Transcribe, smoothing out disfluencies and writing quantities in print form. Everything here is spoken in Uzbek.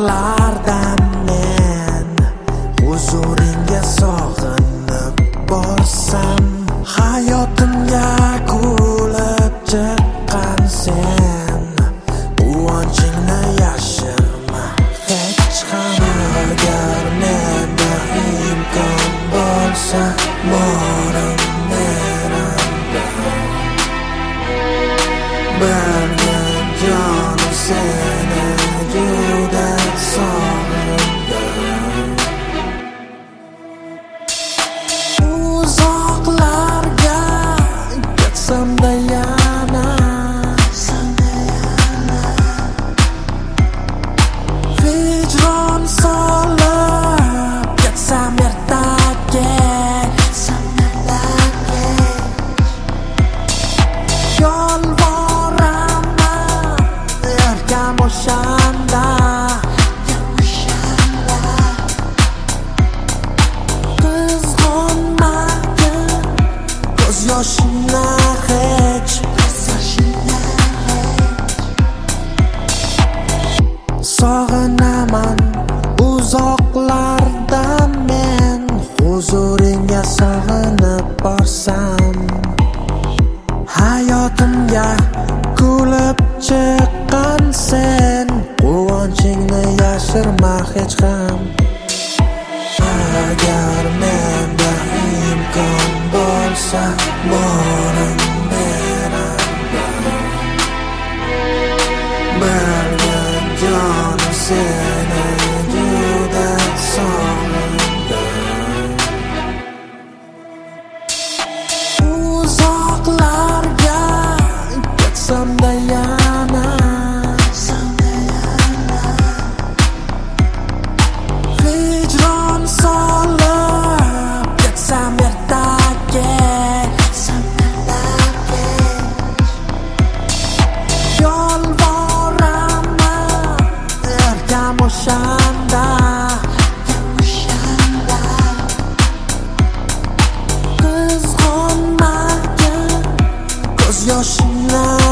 uzoqlardan men huzuringga sog'inib borsam, hayotimga kulib chiqqan sen, quvonchingni yashirma hech ham. Agar menda imkon bo'lsa, borim menimda bilgin jonim seni juda sog'indim. Uzoqlarga ketsam-da yana hijron solib ketsam ertaga, yolvoraman erkam o'shanda, qizg'onmagin ko'z yoshingni hech. Sog'inaman uzoqlardan men, huzuringga sog'inib borsam, hayotimga kulib chiqqan sen, quvonchingni yashirma hech ham. Agar menda imkon bo'lsa, borim menimda bilgin jonim seni juda sog'indim. Uzoqlarga ketsam-da yana hijron solib ketsam ertaga, yolvoraman erkam o'shanda, qizg'onmagin ko'z yoshingni